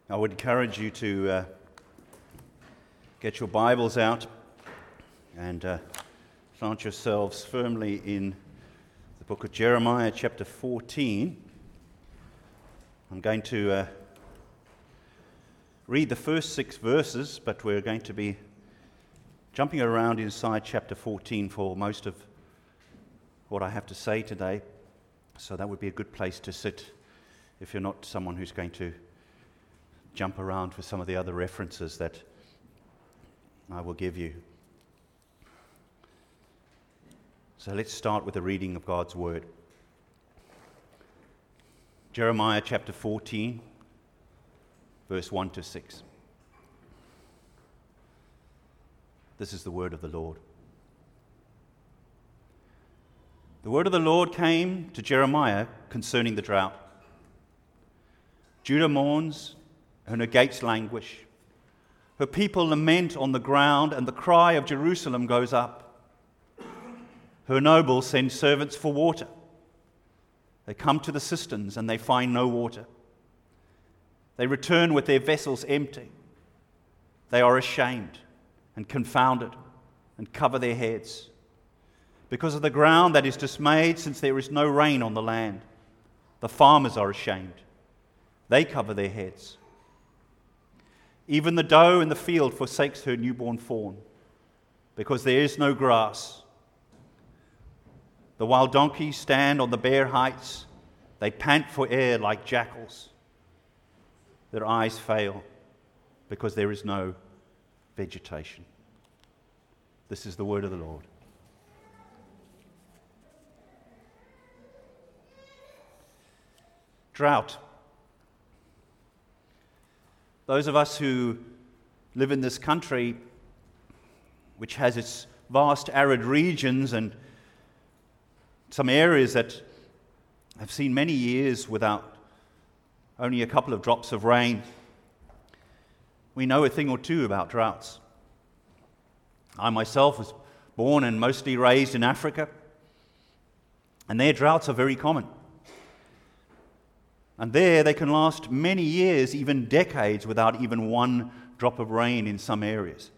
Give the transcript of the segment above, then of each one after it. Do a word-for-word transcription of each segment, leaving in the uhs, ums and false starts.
I would encourage you to uh, get your Bibles out and uh, plant yourselves firmly in the book of Jeremiah, chapter fourteen. I'm going to uh, read the first six verses, but we're going to be jumping around inside chapter fourteen for most of what I have to say today. So that would be a good place to sit if you're not someone who's going to jump around for some of the other references that I will give you. So let's start with the reading of God's Word. Jeremiah chapter fourteen, verse one to six. This is the word of the Lord. The word of the Lord came to Jeremiah concerning the drought. Judah mourns, and her gates languish. Her people lament on the ground, and the cry of Jerusalem goes up. Her nobles send servants for water. They come to the cisterns, and they find no water. They return with their vessels empty. They are ashamed and confounded and cover their heads because of the ground that is dismayed, since there is no rain on the land. The farmers are ashamed. They cover their heads. Even the doe in the field forsakes her newborn fawn, because there is no grass. The wild donkeys stand on the bare heights. They pant for air like jackals. Their eyes fail, because there is no vegetation. This is the word of the Lord. Drought. Those of us who live in this country, which has its vast arid regions and some areas that have seen many years without only a couple of drops of rain, we know a thing or two about droughts. I myself was born and mostly raised in Africa, and their droughts are very common. And there they can last many years, even decades, without even one drop of rain in some areas.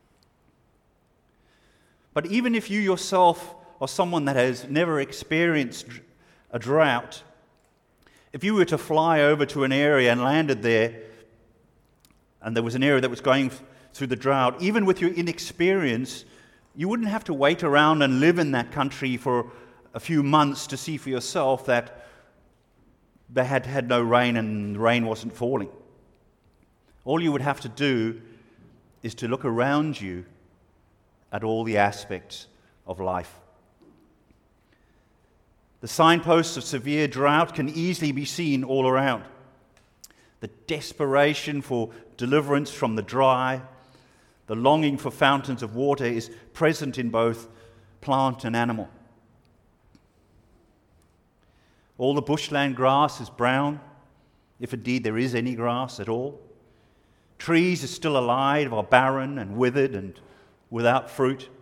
But even if you yourself are someone that has never experienced a drought, if you were to fly over to an area and landed there, and there was an area that was going through the drought, even with your inexperience, you wouldn't have to wait around and live in that country for a few months to see for yourself that they had had no rain and the rain wasn't falling. All you would have to do is to look around you at all the aspects of life. The signposts of severe drought can easily be seen all around. The desperation for deliverance from the dry, the longing for fountains of water is present in both plant and animal. All the bushland grass is brown, if indeed there is any grass at all. Trees are still alive, are barren and withered and without fruit.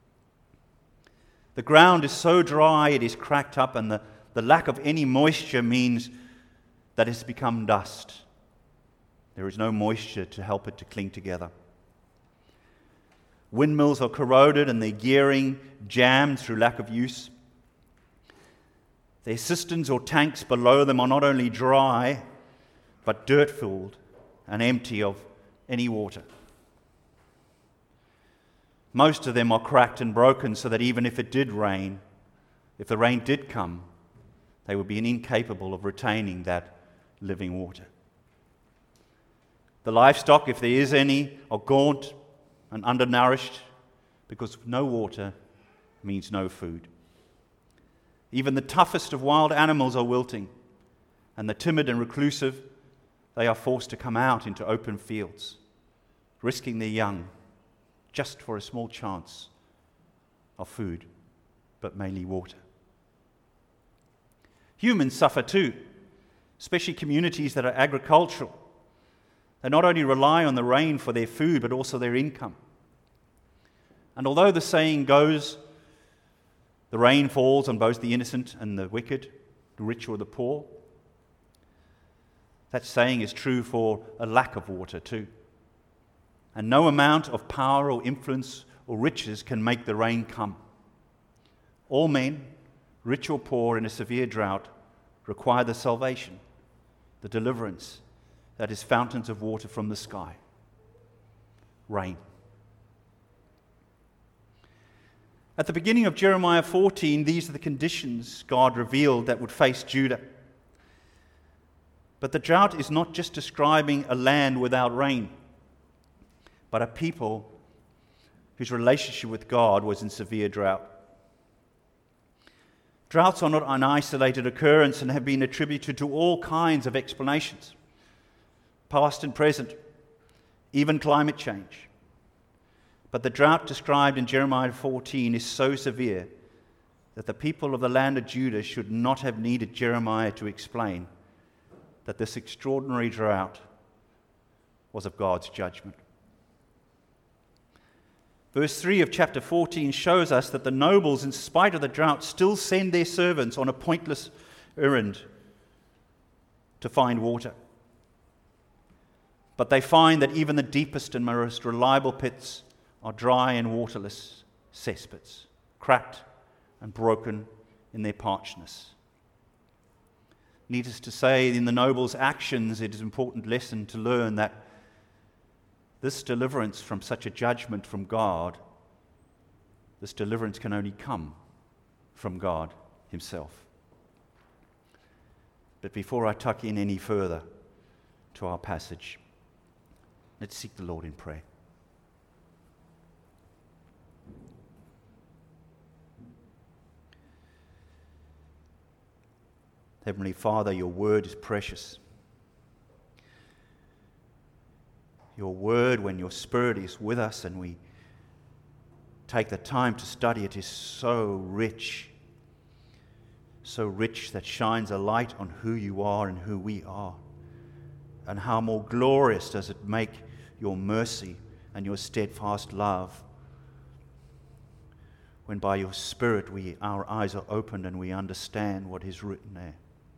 The ground is so dry it is cracked up, and the, the lack of any moisture means that it's become dust. There is no moisture to help it to cling together. Windmills are corroded and their gearing jammed through lack of use. Their cisterns or tanks below them are not only dry, but dirt-filled and empty of any water. Most of them are cracked and broken, so that even if it did rain, if the rain did come, they would be incapable of retaining that living water. The livestock, if there is any, are gaunt and undernourished, because no water means no food. Even the toughest of wild animals are wilting, and the timid and reclusive, they are forced to come out into open fields, risking their young just for a small chance of food, but mainly water. Humans suffer too, especially communities that are agricultural. They not only rely on the rain for their food, but also their income. And although the saying goes, the rain falls on both the innocent and the wicked, the rich or the poor, That saying is true for a lack of water too. And no amount of power or influence or riches can make the rain come. All men, rich or poor, in a severe drought, require the salvation, the deliverance, that is fountains of water from the sky. Rain. At the beginning of Jeremiah fourteen, these are the conditions God revealed that would face Judah. But the drought is not just describing a land without rain, but a people whose relationship with God was in severe drought. Droughts are not an isolated occurrence and have been attributed to all kinds of explanations, past and present, even climate change. But the drought described in Jeremiah fourteen is so severe that the people of the land of Judah should not have needed Jeremiah to explain that this extraordinary drought was of God's judgment. Verse three of chapter fourteen shows us that the nobles, in spite of the drought, still send their servants on a pointless errand to find water. But they find that even the deepest and most reliable pits are dry and waterless cesspits, cracked and broken in their parchness. Needless to say, in the nobles' actions, it is an important lesson to learn that this deliverance from such a judgment from God, this deliverance can only come from God Himself. But before I tuck in any further to our passage, let's seek the Lord in prayer. Heavenly Father, your word is precious. Your word, when your Spirit is with us and we take the time to study it, is so rich, so rich that shines a light on who you are and who we are. And how more glorious does it make your mercy and your steadfast love when by your Spirit we, our eyes are opened and we understand what is written there.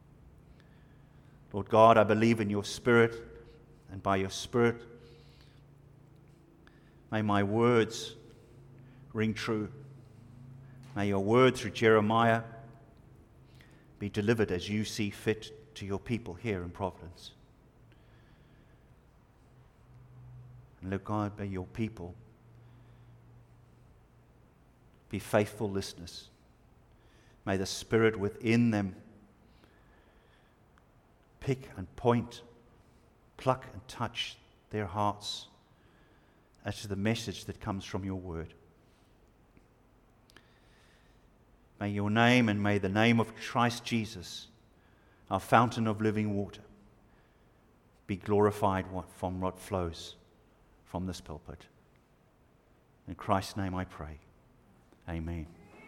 Lord God, I believe in your Spirit, and by your Spirit, may my words ring true. May your word through Jeremiah be delivered as you see fit to your people here in Providence. And Lord God, may your people be faithful listeners. May the Spirit within them pick and point, pluck and touch their hearts as to the message that comes from your word. May your name and may the name of Christ Jesus, our fountain of living water, be glorified from what flows from this pulpit. In Christ's name I pray. Amen.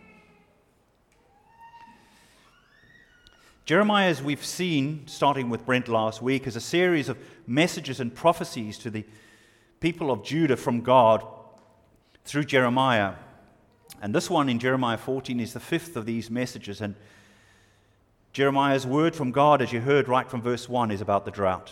Jeremiah, as we've seen, starting with Brent last week, is a series of messages and prophecies to the people of Judah from God through Jeremiah. And this one in Jeremiah fourteen is the fifth of these messages. And Jeremiah's word from God, as you heard right from verse one, is about the drought.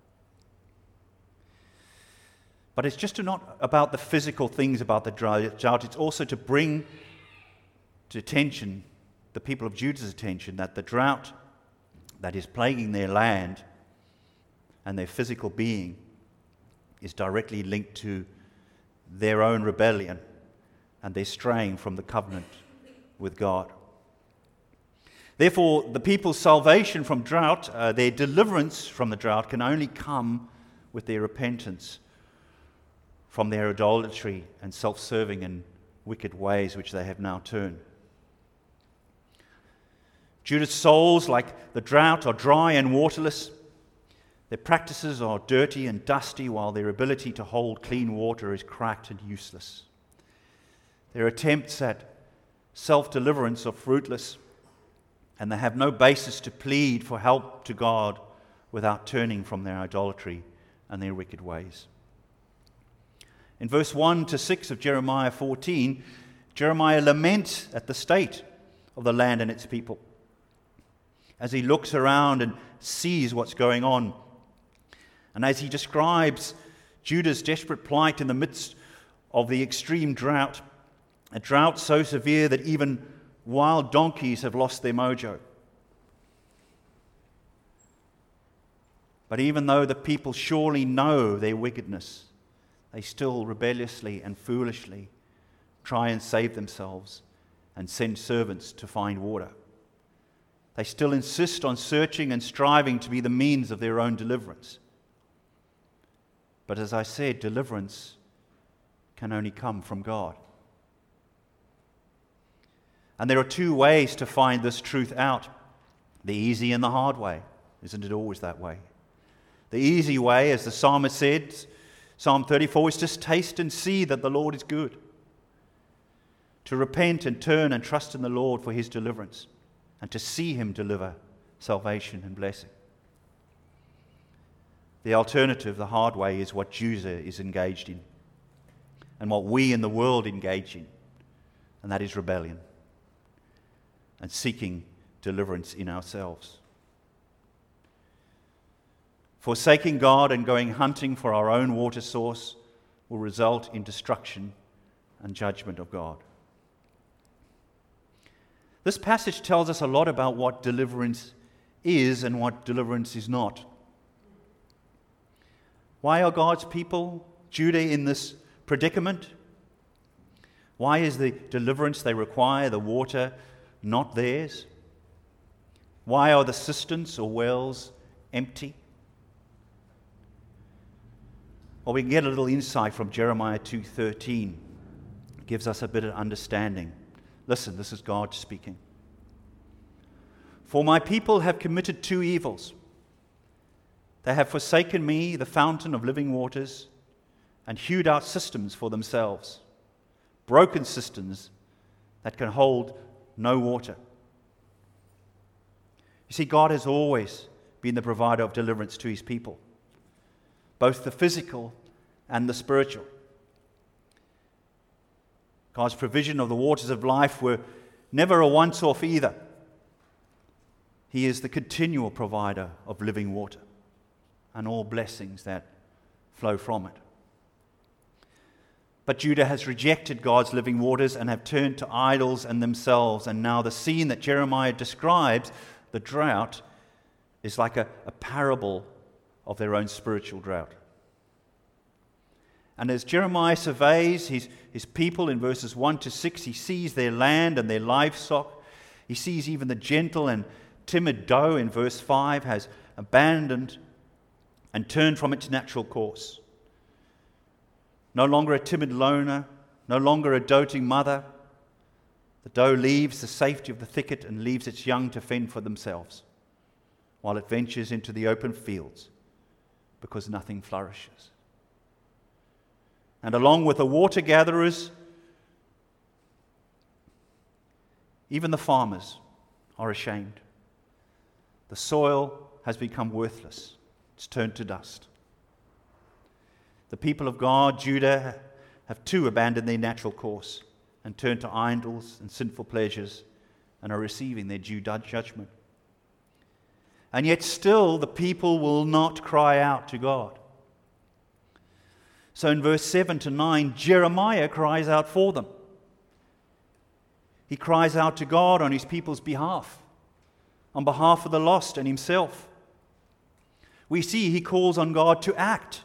But it's just not about the physical things about the drought. It's also to bring to attention, the people of Judah's attention, that the drought that is plaguing their land and their physical being is directly linked to their own rebellion and their straying from the covenant with God. Therefore, the people's salvation from drought, uh, their deliverance from the drought, can only come with their repentance from their idolatry and self-serving and wicked ways which they have now turned. Judah's souls, like the drought, are dry and waterless. Their practices are dirty and dusty, while their ability to hold clean water is cracked and useless. Their attempts at self-deliverance are fruitless, and they have no basis to plead for help to God without turning from their idolatry and their wicked ways. In verse one to six of Jeremiah fourteen, Jeremiah laments at the state of the land and its people. As he looks around and sees what's going on, And as he describes Judah's desperate plight in the midst of the extreme drought, a drought so severe that even wild donkeys have lost their mojo. But even though the people surely know their wickedness, they still rebelliously and foolishly try and save themselves and send servants to find water. They still insist on searching and striving to be the means of their own deliverance. But as I said, deliverance can only come from God. And there are two ways to find this truth out, the easy and the hard way. Isn't it always that way? The easy way, as the psalmist said, Psalm thirty-four, is just taste and see that the Lord is good. To repent and turn and trust in the Lord for his deliverance, and to see him deliver salvation and blessing. The alternative, the hard way, is what Judah is engaged in, and what we in the world engage in, and that is rebellion and seeking deliverance in ourselves. Forsaking God and going hunting for our own water source will result in destruction and judgment of God. This passage tells us a lot about what deliverance is and what deliverance is not. Why are God's people, Judah, in this predicament? Why is the deliverance they require, the water, not theirs? Why are the cisterns or wells empty? Well, we can get a little insight from Jeremiah two thirteen. It gives us a bit of understanding. Listen, this is God speaking. For my people have committed two evils. They have forsaken me, the fountain of living waters, and hewed out cisterns for themselves, broken cisterns that can hold no water. You see, God has always been the provider of deliverance to his people, both the physical and the spiritual. God's provision of the waters of life were never a once-off either. He is the continual provider of living water and all blessings that flow from it. But Judah has rejected God's living waters and have turned to idols and themselves. And now the scene that Jeremiah describes, the drought, is like a, a parable of their own spiritual drought. And as Jeremiah surveys his, his people in verses one to six, he sees their land and their livestock. He sees even the gentle and timid doe in verse five has abandoned and turned from its natural course. No longer a timid loner, no longer a doting mother, the doe leaves the safety of the thicket and leaves its young to fend for themselves, while it ventures into the open fields because nothing flourishes. And along with the water gatherers, even the farmers are ashamed. The soil has become worthless. It's turned to dust. The people of God, Judah, have too abandoned their natural course and turned to idols and sinful pleasures and are receiving their due judgment. And yet still the people will not cry out to God. So in verse seven to nine, Jeremiah cries out for them. He cries out to God on his people's behalf, on behalf of the lost and himself. We see he calls on God to act.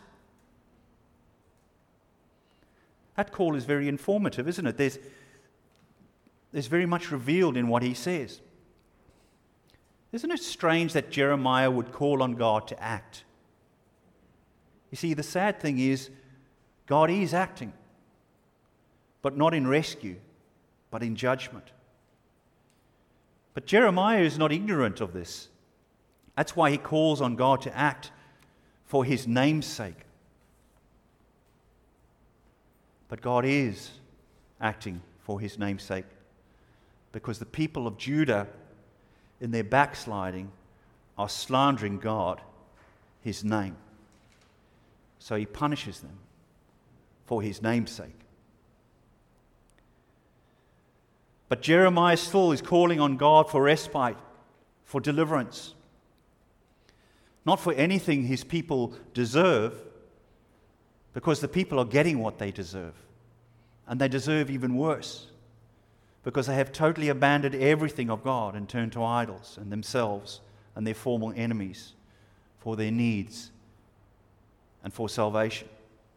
That call is very informative, isn't it? There's, there's very much revealed in what he says. Isn't it strange that Jeremiah would call on God to act? You see, the sad thing is, God is acting, but not in rescue, but in judgment. But Jeremiah is not ignorant of this. That's why he calls on God to act for his name's sake. But God is acting for his name's sake, because the people of Judah, in their backsliding, are slandering God, his name. So he punishes them for his name's sake. But Jeremiah still is calling on God for respite, for deliverance. not for anything his people deserve, because the people are getting what they deserve. And they deserve even worse, because they have totally abandoned everything of God and turned to idols and themselves and their former enemies for their needs and for salvation.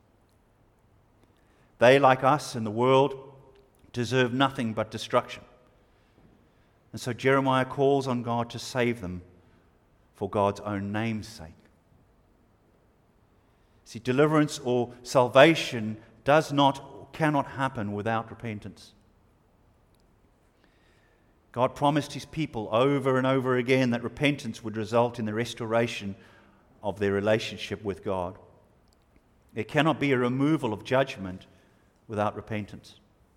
They, like us in the world, deserve nothing but destruction. And so Jeremiah calls on God to save them for God's own name's sake. See, deliverance or salvation does not or cannot happen without repentance. God promised his people over and over again that repentance would result in the restoration of their relationship with God. There cannot be a removal of judgment without repentance.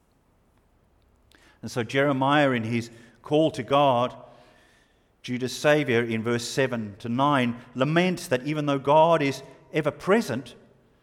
And so Jeremiah, in his call to God, Judah's Savior, in verse seven to nine, laments that even though God is ever present,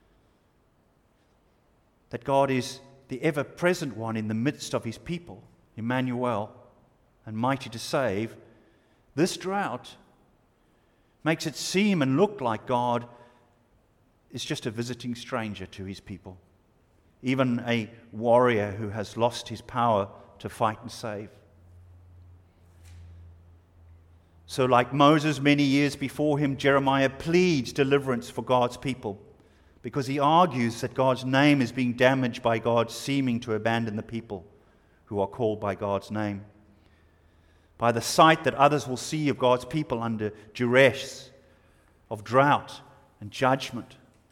that God is the ever present one in the midst of his people, Emmanuel, and mighty to save, this drought makes it seem and look like God is just a visiting stranger to his people, even a warrior who has lost his power to fight and save. So like Moses many years before him, Jeremiah pleads deliverance for God's people because he argues that God's name is being damaged by God seeming to abandon the people who are called by God's name. By the sight that others will see of God's people under duress, of drought and judgment.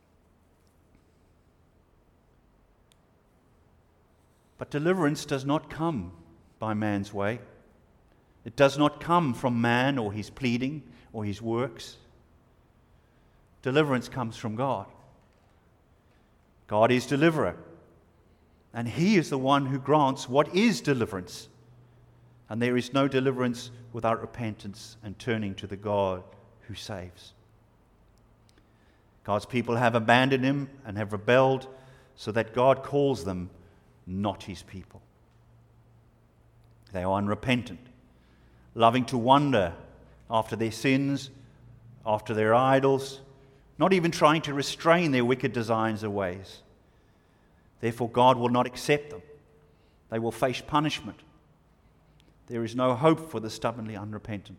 But deliverance does not come by man's way. It does not come from man or his pleading or his works. Deliverance comes from God. God is deliverer. And he is the one who grants what is deliverance. And there is no deliverance without repentance and turning to the God who saves. God's people have abandoned him and have rebelled, so that God calls them not his people. They are unrepentant, loving to wander after their sins, after their idols, not even trying to restrain their wicked designs or ways. Therefore, God will not accept them. They will face punishment. There is no hope for the stubbornly unrepentant.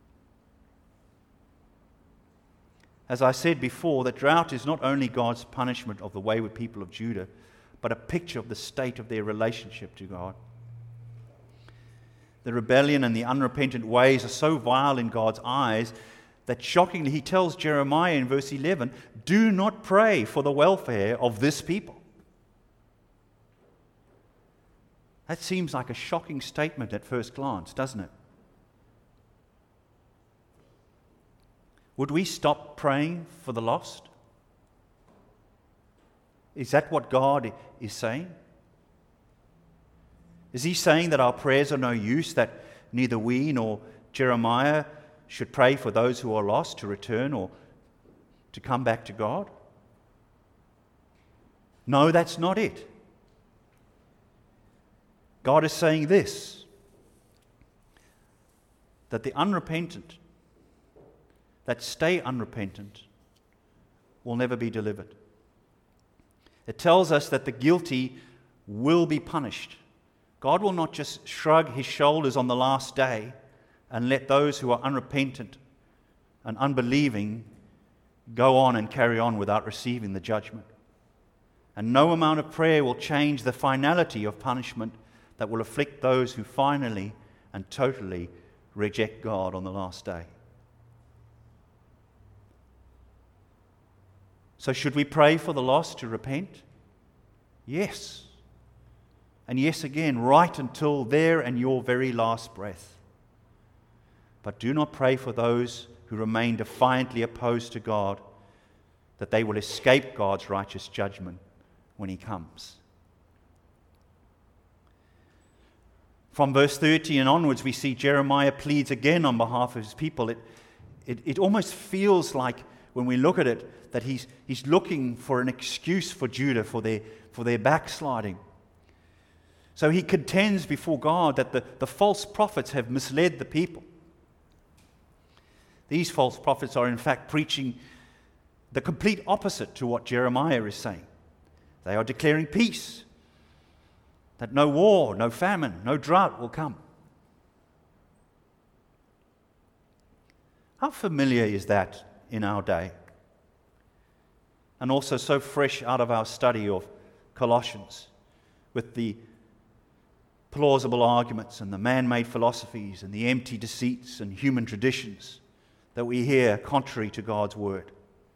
As I said before, the drought is not only God's punishment of the wayward people of Judah, but a picture of the state of their relationship to God. The rebellion and the unrepentant ways are so vile in God's eyes that shockingly he tells Jeremiah in verse eleven, do not pray for the welfare of this people. That seems like a shocking statement at first glance, doesn't it? Would we stop praying for the lost? Is that what God is saying? Is he saying that our prayers are no use, that neither we nor Jeremiah should pray for those who are lost to return or to come back to God? No, that's not it. God is saying this, that the unrepentant, that stay unrepentant, will never be delivered. It tells us that the guilty will be punished. God will not just shrug his shoulders on the last day and let those who are unrepentant and unbelieving go on and carry on without receiving the judgment. And no amount of prayer will change the finality of punishment that will afflict those who finally and totally reject God on the last day. So should we pray for the lost to repent? Yes. And yes again, right until their and your very last breath. But do not pray for those who remain defiantly opposed to God, that they will escape God's righteous judgment when he comes. From verse thirty and onwards, we see Jeremiah pleads again on behalf of his people. It, it, it almost feels like, when we look at it, that he's, he's looking for an excuse for Judah for their, for their backsliding. So he contends before God that the, the false prophets have misled the people. These false prophets are in fact preaching the complete opposite to what Jeremiah is saying. They are declaring peace, that no war, no famine, no drought will come. How familiar is that in our day? And also so fresh out of our study of Colossians, with the plausible arguments and the man-made philosophies and the empty deceits and human traditions that we hear contrary to God's word.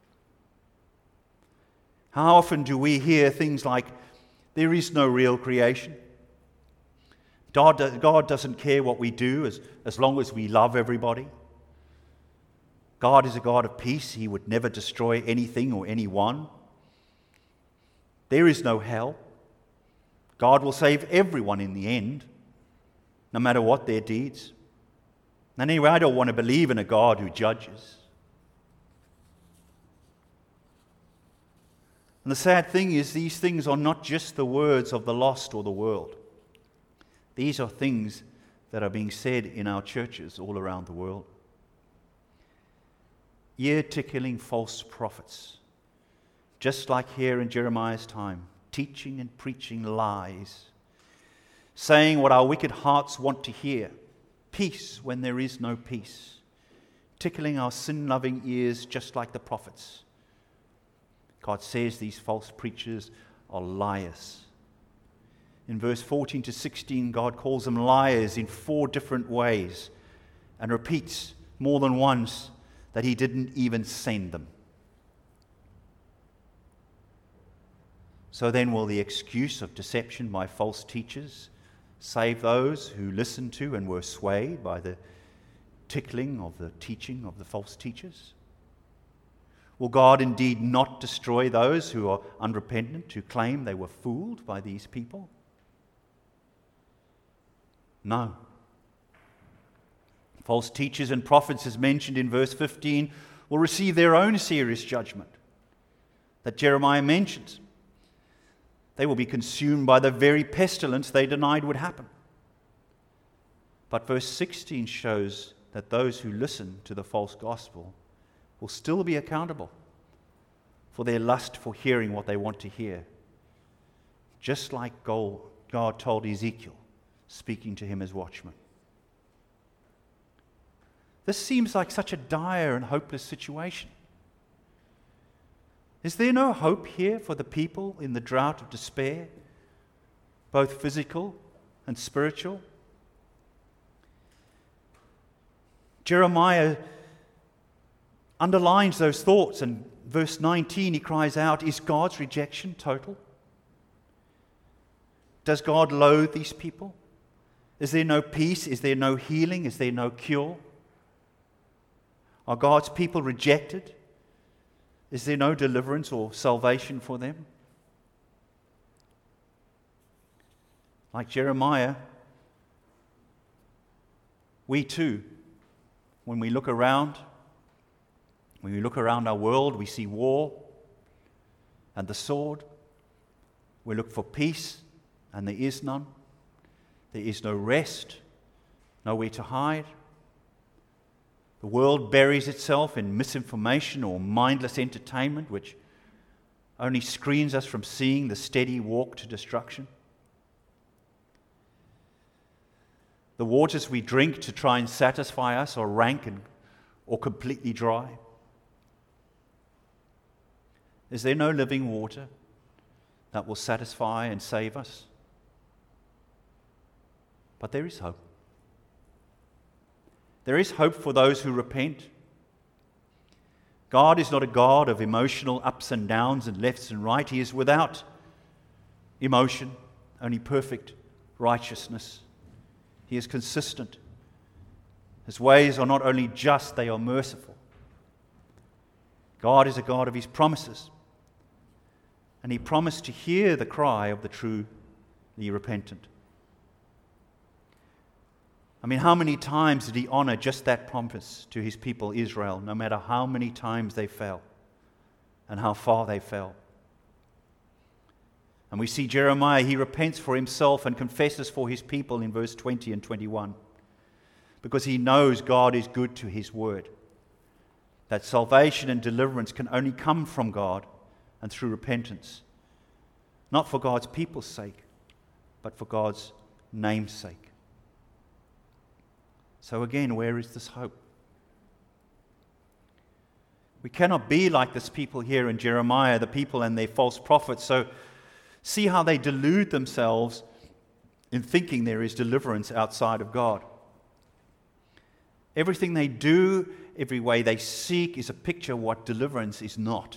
How often do we hear things like, there is no real creation. God, God doesn't care what we do as, as long as we love everybody. God is a God of peace. He would never destroy anything or anyone. There is no hell. God will save everyone in the end, no matter what their deeds. And anyway, I don't want to believe in a God who judges. And the sad thing is, these things are not just the words of the lost or the world. These are things that are being said in our churches all around the world. Ear-tickling false prophets, just like here in Jeremiah's time, teaching and preaching lies, saying what our wicked hearts want to hear, peace when there is no peace, tickling our sin-loving ears just like the prophets. God says these false preachers are liars. In verse fourteen to sixteen, God calls them liars in four different ways and repeats more than once that he didn't even send them. So then will the excuse of deception by false teachers save those who listened to and were swayed by the tickling of the teaching of the false teachers? Will God indeed not destroy those who are unrepentant, who claim they were fooled by these people? No. False teachers and prophets, as mentioned in verse fifteen, will receive their own serious judgment that Jeremiah mentions. They will be consumed by the very pestilence they denied would happen. But verse sixteen shows that those who listen to the false gospel will still be accountable for their lust for hearing what they want to hear, just like God told Ezekiel, speaking to him as watchman. This seems like such a dire and hopeless situation. Is there no hope here for the people in the drought of despair, both physical and spiritual? Jeremiah underlines those thoughts, and verse nineteen he cries out, is God's rejection total? Does God loathe these people? Is there no peace? Is there no healing? Is there no cure? Are God's people rejected? Is there no deliverance or salvation for them? Like Jeremiah, we too, when we look around, when we look around our world, we see war and the sword. We look for peace, and there is none. There is no rest, nowhere to hide. The world buries itself in misinformation or mindless entertainment, which only screens us from seeing the steady walk to destruction. The waters we drink to try and satisfy us are rank and, or completely dry. Is there no living water that will satisfy and save us? But there is hope. There is hope for those who repent. God is not a God of emotional ups and downs and lefts and right. He is without emotion, only perfect righteousness. He is consistent. His ways are not only just, they are merciful. God is a God of his promises. And he promised to hear the cry of the truly repentant. I mean, how many times did he honor just that promise to his people Israel, no matter how many times they fell and how far they fell? And we see Jeremiah, he repents for himself and confesses for his people in verse twenty and twenty-one, because he knows God is good to his word. that salvation and deliverance can only come from God and through repentance, not for God's people's sake, but for God's name's sake. So again, where is this hope? We cannot be like this people here in Jeremiah, the people and their false prophets. So see how they delude themselves in thinking there is deliverance outside of God. Everything they do, every way they seek, is a picture of what deliverance is not.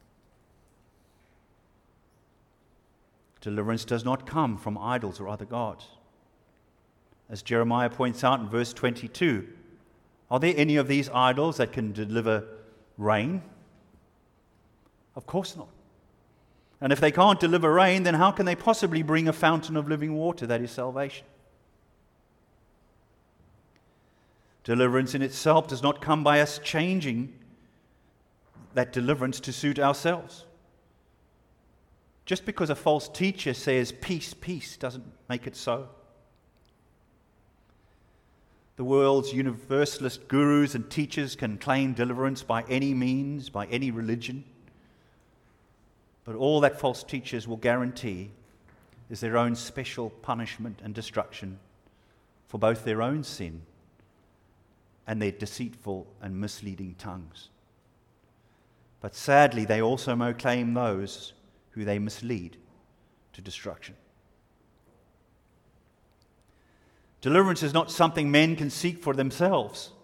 Deliverance does not come from idols or other gods. As Jeremiah points out in verse twenty-two, are there any of these idols that can deliver rain? Of course not. And if they can't deliver rain, then how can they possibly bring a fountain of living water that is salvation? Deliverance in itself does not come by us changing that deliverance to suit ourselves. Just because a false teacher says peace, peace, doesn't make it so. The world's universalist gurus and teachers can claim deliverance by any means, by any religion. But all that false teachers will guarantee is their own special punishment and destruction for both their own sin and their deceitful and misleading tongues. But sadly, they also may claim those who they mislead to destruction. Deliverance is not something men can seek for themselves.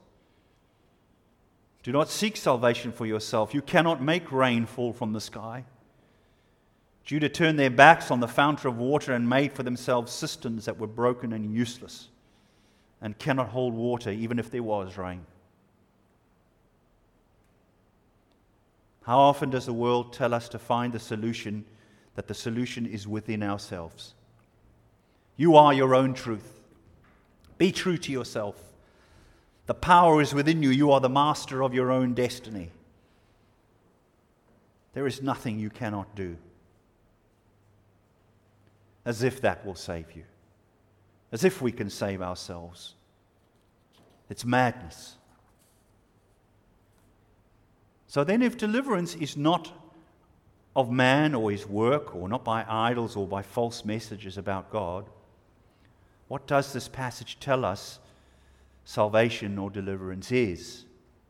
Do not seek salvation for yourself. You cannot make rain fall from the sky. Judah turned their backs on the fountain of water and made for themselves cisterns that were broken and useless and cannot hold water even if there was rain. How often does the world tell us to find the solution, that the solution is within ourselves? You are your own truth. Be true to yourself. The power is within you. You are the master of your own destiny. There is nothing you cannot do. As if that will save you. As if we can save ourselves. It's madness. So then, if deliverance is not of man or his work, or not by idols or by false messages about God, what does this passage tell us salvation or deliverance is?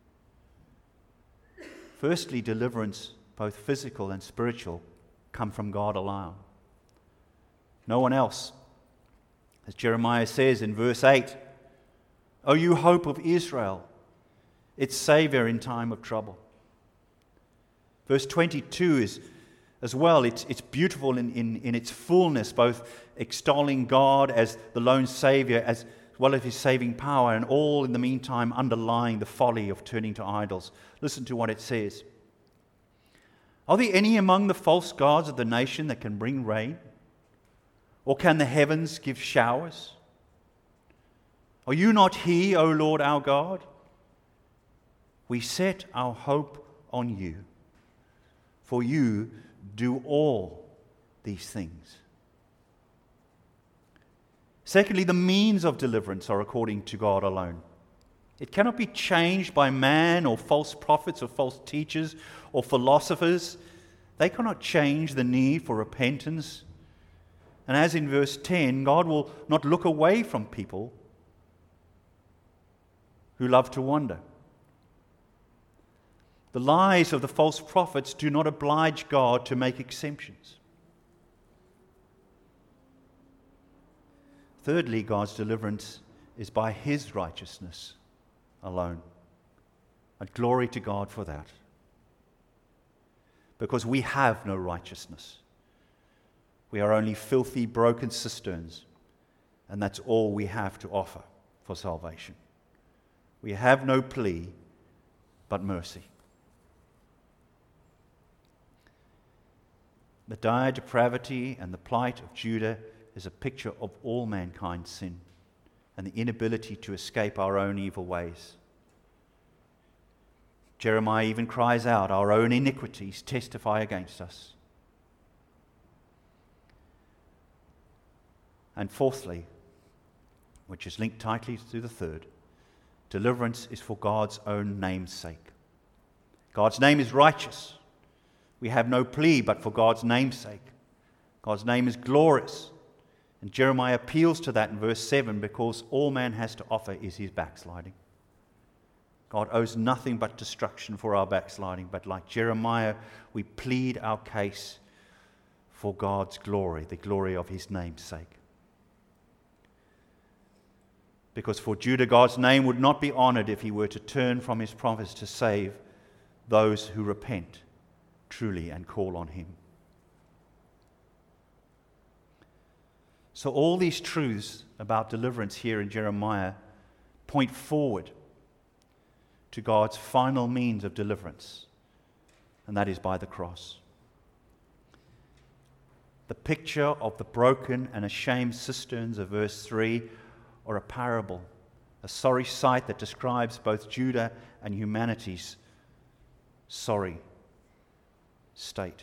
Firstly, deliverance, both physical and spiritual, come from God alone. No one else. As Jeremiah says in verse eight, "O you hope of Israel, its Savior in time of trouble." Verse twenty-two is as well, it's, it's beautiful in, in, in its fullness, both extolling God as the lone Savior as well as his saving power, and all in the meantime underlying the folly of turning to idols. Listen to what it says. "Are there any among the false gods of the nation that can bring rain? Or can the heavens give showers? Are you not He, O Lord our God? We set our hope on you, for you do all these things." Secondly, the means of deliverance are according to God alone. It cannot be changed by man or false prophets or false teachers or philosophers. They cannot change the need for repentance. And as in verse ten, God will not look away from people who love to wander. The lies of the false prophets do not oblige God to make exemptions. Thirdly, God's deliverance is by His righteousness alone. And glory to God for that. Because we have no righteousness. We are only filthy, broken cisterns, and that's all we have to offer for salvation. We have no plea but mercy. The dire depravity and the plight of Judah is a picture of all mankind's sin and the inability to escape our own evil ways. Jeremiah even cries out, "Our own iniquities testify against us." And fourthly, which is linked tightly to the third, deliverance is for God's own name's sake. God's name is righteous. We have no plea but for God's name's sake. God's name is glorious. And Jeremiah appeals to that in verse seven, because all man has to offer is his backsliding. God owes nothing but destruction for our backsliding, but like Jeremiah, we plead our case for God's glory, the glory of his name's sake. Because for Judah, God's name would not be honored if he were to turn from his promise to save those who repent truly and call on him. So all these truths about deliverance here in Jeremiah point forward to God's final means of deliverance, and that is by the cross. The picture of the broken and ashamed cisterns of verse three are a parable, a sorry sight that describes both Judah and humanity's sorry state.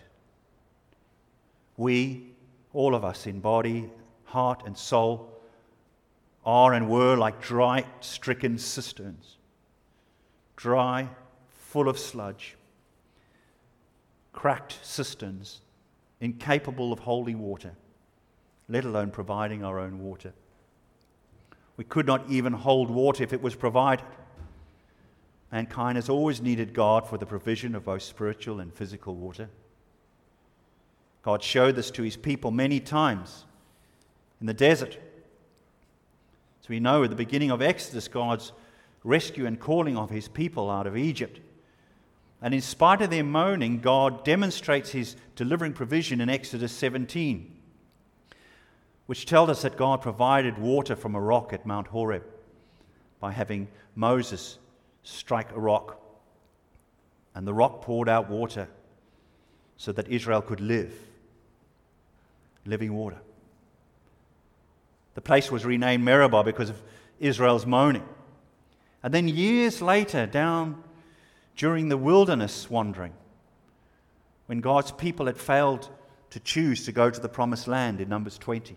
We, all of us in body, heart and soul, are and were like dry, stricken cisterns. Dry, full of sludge. Cracked cisterns, incapable of holding water, let alone providing our own water. We could not even hold water if it was provided. Mankind has always needed God for the provision of both spiritual and physical water. God showed this to his people many times in the desert. So we know at the beginning of Exodus, God's rescue and calling of his people out of Egypt. And in spite of their moaning, God demonstrates his delivering provision in Exodus seventeen, which tells us that God provided water from a rock at Mount Horeb by having Moses strike a rock, and the rock poured out water so that Israel could live, living water. The place was renamed Meribah because of Israel's moaning. And then years later, down during the wilderness wandering, when God's people had failed to choose to go to the promised land in Numbers twenty,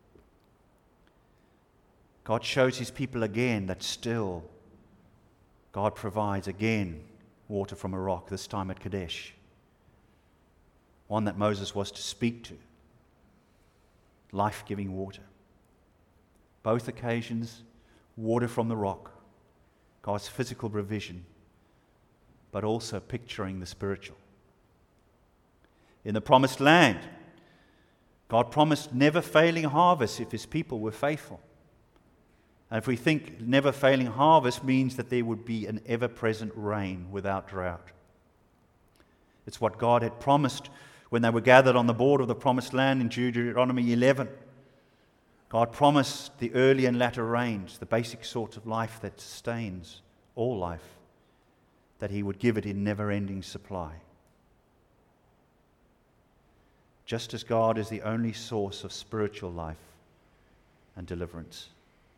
God shows his people again that still God provides again water from a rock, this time at Kadesh, one that Moses was to speak to, life-giving water. Both occasions, water from the rock, God's physical provision, but also picturing the spiritual. In the promised land, God promised never-failing harvest if his people were faithful. And if we think never-failing harvest means that there would be an ever-present rain without drought. It's what God had promised when they were gathered on the border of the promised land in Deuteronomy eleven. God promised the early and latter rains, the basic sort of life that sustains all life, that he would give it in never-ending supply. Just as God is the only source of spiritual life and deliverance.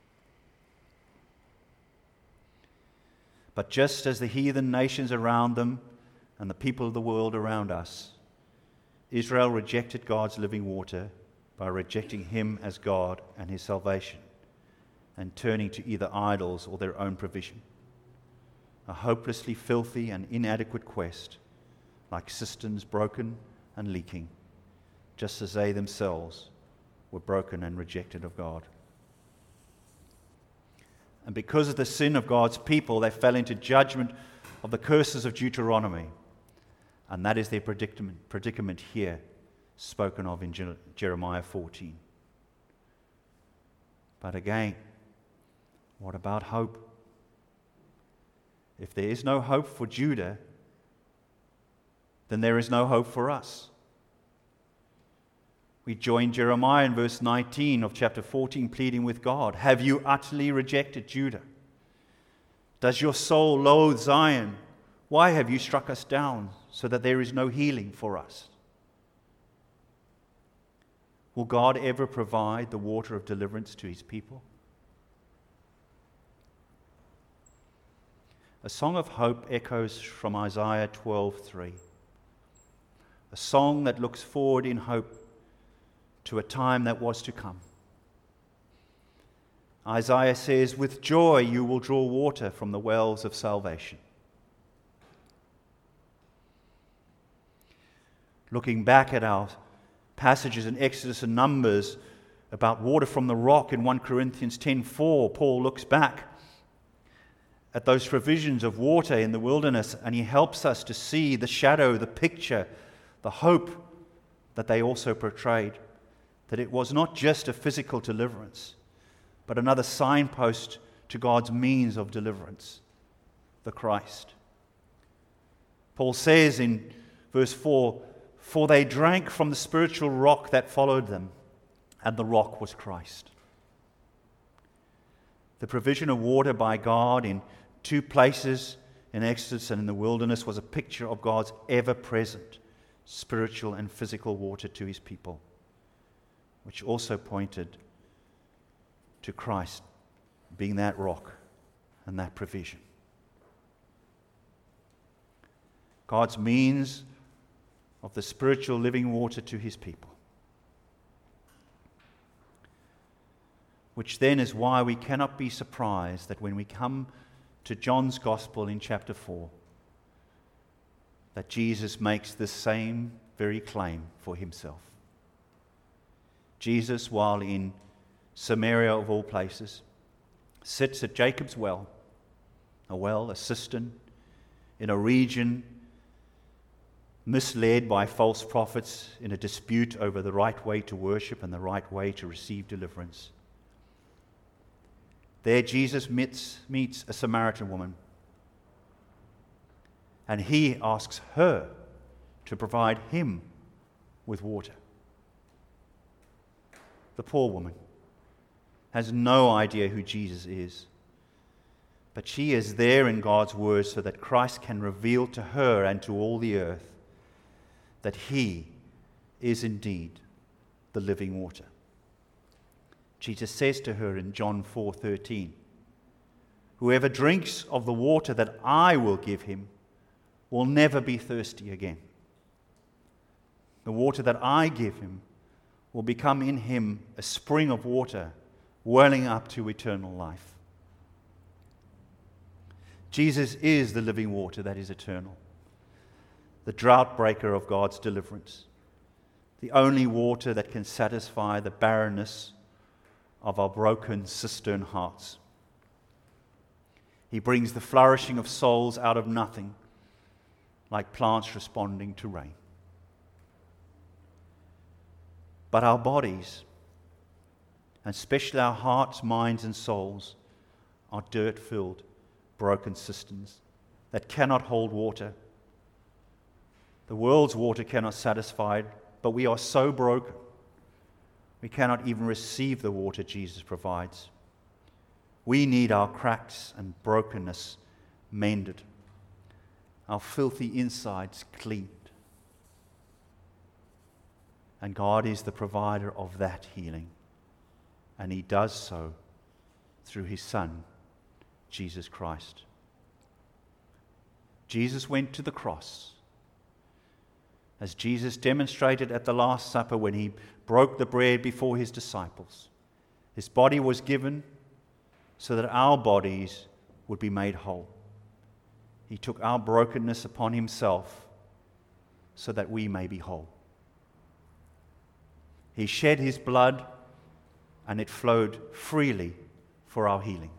But just as the heathen nations around them and the people of the world around us, Israel rejected God's living water by rejecting him as God and his salvation and turning to either idols or their own provision. A hopelessly filthy and inadequate quest, like cisterns broken and leaking, just as they themselves were broken and rejected of God. And because of the sin of God's people, they fell into judgment of the curses of Deuteronomy. And that is their predicament, predicament here, spoken of in Je- Jeremiah fourteen. But again, what about hope? If there is no hope for Judah, then there is no hope for us. We join Jeremiah in verse nineteen of chapter fourteen, pleading with God, "Have you utterly rejected Judah? Does your soul loathe Zion? Why have you struck us down so that there is no healing for us?" Will God ever provide the water of deliverance to his people? A song of hope echoes from Isaiah twelve three, a song that looks forward in hope to a time that was to come. Isaiah says, "With joy you will draw water from the wells of salvation." Looking back at our passages in Exodus and Numbers about water from the rock in First Corinthians ten four, Paul looks back at those provisions of water in the wilderness, and he helps us to see the shadow, the picture, the hope that they also portrayed, that it was not just a physical deliverance, but another signpost to God's means of deliverance, the Christ. Paul says in verse four, "For they drank from the spiritual rock that followed them, and the rock was Christ." The provision of water by God in two places in Exodus and in the wilderness was a picture of God's ever-present spiritual and physical water to his people, which also pointed to Christ being that rock and that provision. God's means of the spiritual living water to his people. Which then is why we cannot be surprised that when we come to John's Gospel in chapter four, that Jesus makes the same very claim for himself. Jesus, while in Samaria of all places, sits at Jacob's well, a well, a cistern, in a region misled by false prophets in a dispute over the right way to worship and the right way to receive deliverance. There Jesus meets, meets a Samaritan woman, and he asks her to provide him with water. The poor woman has no idea who Jesus is, but she is there in God's word so that Christ can reveal to her and to all the earth that he is indeed the living water. Jesus says to her in John four thirteen, "Whoever drinks of the water that I will give him will never be thirsty again. The water that I give him will become in him a spring of water welling up to eternal life." Jesus is the living water that is eternal, the drought breaker of God's deliverance, the only water that can satisfy the barrenness of our broken cistern hearts. He brings the flourishing of souls out of nothing, like plants responding to rain. But our bodies, and especially our hearts, minds, and souls, are dirt-filled, broken cisterns that cannot hold water. The world's water cannot satisfy it, but we are so broken, we cannot even receive the water Jesus provides. We need our cracks and brokenness mended, our filthy insides cleaned. And God is the provider of that healing, and he does so through his Son, Jesus Christ. Jesus went to the cross, as Jesus demonstrated at the Last Supper when he broke the bread before his disciples. His body was given so that our bodies would be made whole. He took our brokenness upon himself so that we may be whole. He shed his blood, and it flowed freely for our healing.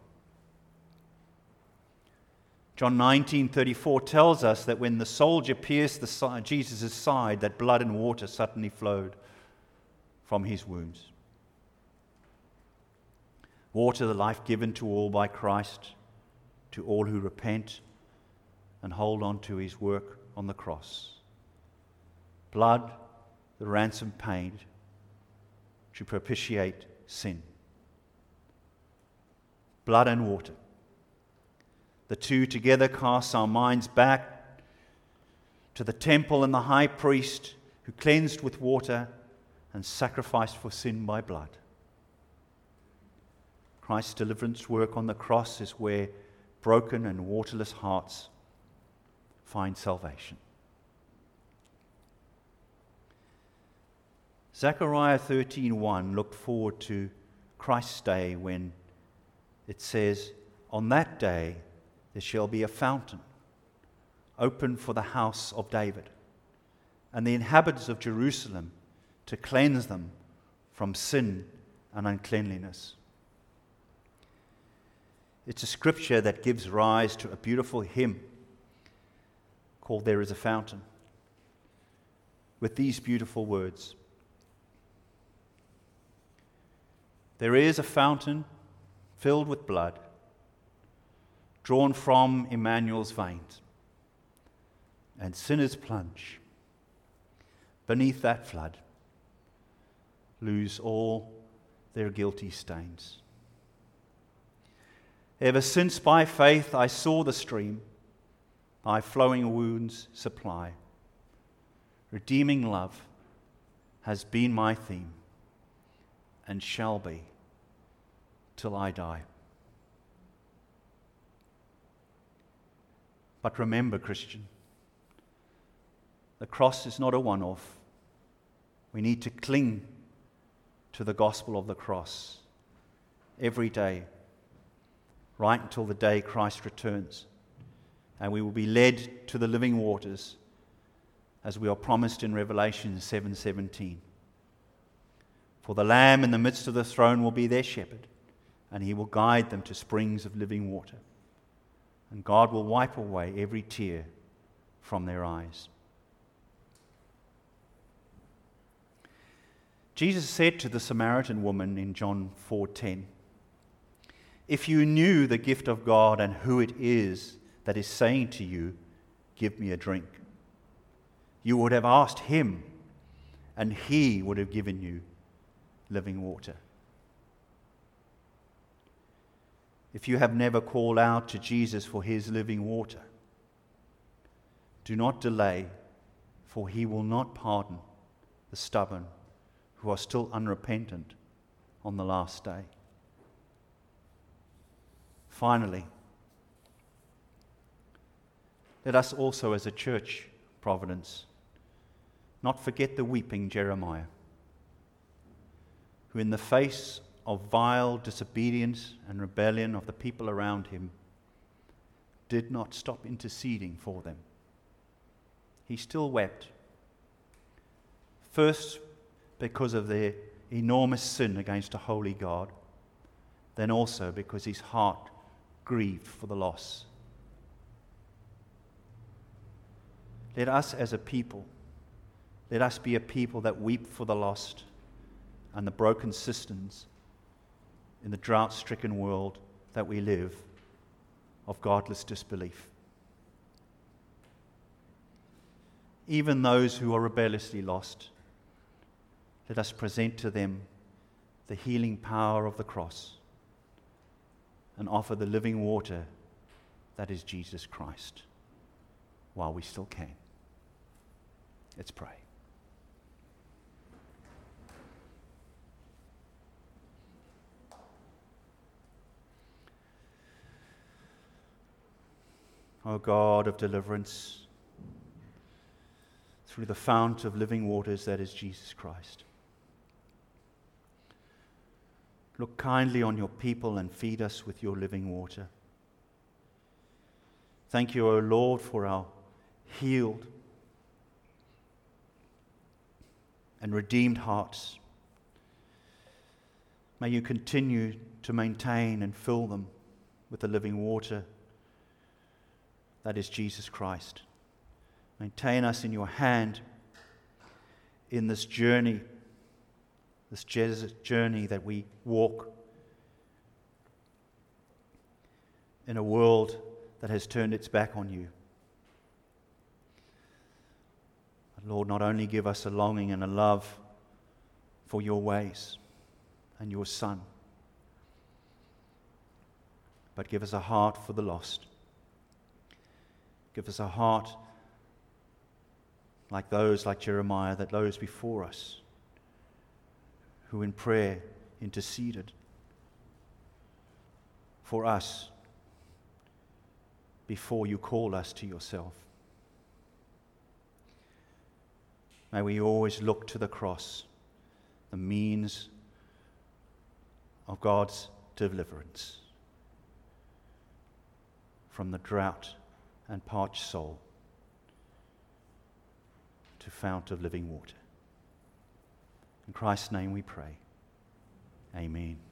John nineteen thirty-four tells us that when the soldier pierced the side, Jesus' side, that blood and water suddenly flowed from his wounds. Water, the life given to all by Christ, to all who repent and hold on to his work on the cross. Blood, the ransom paid to propitiate sin. Blood and water. The two together cast our minds back to the temple and the high priest who cleansed with water and sacrificed for sin by blood. Christ's deliverance work on the cross is where broken and waterless hearts find salvation. Zechariah thirteen one looked forward to Christ's day when it says, "On that day there shall be a fountain open for the house of David, and the inhabitants of Jerusalem to cleanse them from sin and uncleanliness. It's a scripture that gives rise to a beautiful hymn called There Is a Fountain, with these beautiful words. There is a fountain filled with blood, drawn from Emmanuel's veins, and sinners plunge beneath that flood, lose all their guilty stains. Ever since by faith I saw the stream, thy flowing wounds supply. Redeeming love has been my theme, and shall be till I die. But remember, Christian, the cross is not a one-off. We need to cling to the gospel of the cross every day, right until the day Christ returns, and we will be led to the living waters as we are promised in Revelation seven seventeen. For the Lamb in the midst of the throne will be their shepherd, and he will guide them to springs of living water. And God will wipe away every tear from their eyes. Jesus said to the Samaritan woman in John four ten, if you knew the gift of God and who it is that is saying to you, give me a drink, you would have asked him, and he would have given you living water. If you have never called out to Jesus for his living water, do not delay, for he will not pardon the stubborn who are still unrepentant on the last day. Finally, let us also as a church, Providence, not forget the weeping Jeremiah, who in the face of vile disobedience and rebellion of the people around him did not stop interceding for them. He still wept, first because of their enormous sin against a holy God, then also because his heart grieved for the loss. Let us as a people, let us be a people that weep for the lost and the broken systems in the drought-stricken world that we live of godless disbelief. Even those who are rebelliously lost, let us present to them the healing power of the cross and offer the living water that is Jesus Christ while we still can. Let's pray. O God of deliverance, through the fount of living waters that is Jesus Christ, look kindly on your people and feed us with your living water. Thank you, O Lord, for our healed and redeemed hearts. May you continue to maintain and fill them with the living water that is Jesus Christ. Maintain us in your hand in this journey, this journey that we walk in a world that has turned its back on you. But Lord, not only give us a longing and a love for your ways and your Son, but give us a heart for the lost. Give us a heart like those, like Jeremiah, that those before us, who in prayer interceded for us before you call us to yourself. May we always look to the cross, the means of God's deliverance from the drought and parched soul, to fount of living water. In Christ's name we pray. Amen.